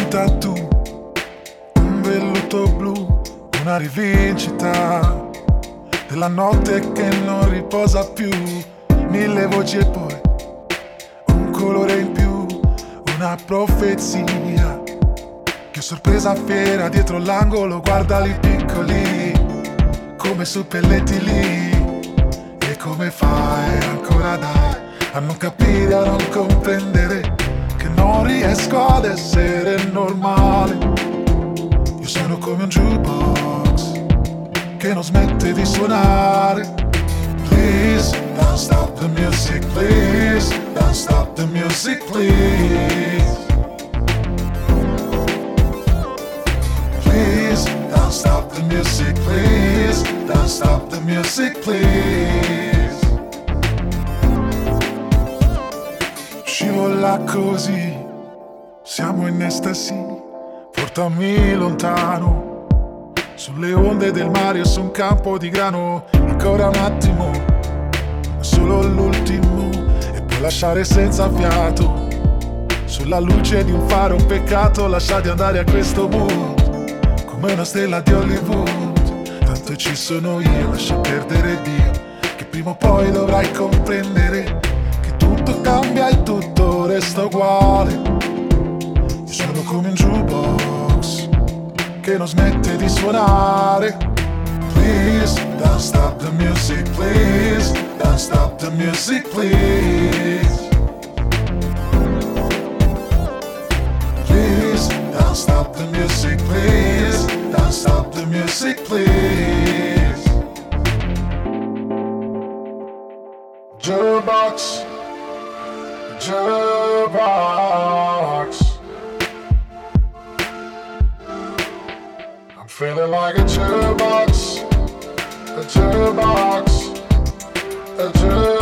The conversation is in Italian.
tattoo, un velluto blu, una rivincita della notte che non riposa più. 1000 voci e poi un colore in più, una profezia che sorpresa fiera dietro l'angolo, guarda li piccoli come suppelletti lì. E come fai ancora dai a non capire, a non comprendere che non riesco ad essere normale. Io sono come un jukebox che non smette di suonare. Please, don't stop the music, please. Don't stop the music, please. Please, don't stop the music, please. Don't stop the music, please. Scivola così, siamo in estasi, portami lontano. Sulle onde del mare o su un campo di grano. Ancora un attimo, solo l'ultimo, e poi lasciare senza fiato. Sulla luce di un faro, un peccato, lasciati andare a questo mood, come una stella di Hollywood. Tanto ci sono io, lascia perdere Dio, che prima o poi dovrai comprendere che tutto cambia e tutto resta uguale. Io sono come un jukebox che non smette di suonare. Please, don't stop the music, please. Don't stop the music, please. Please, don't stop the music, please. Don't stop the music, please. Jukebox, jukebox. I'm feeling like a jukebox, a jukebox, a jukebox.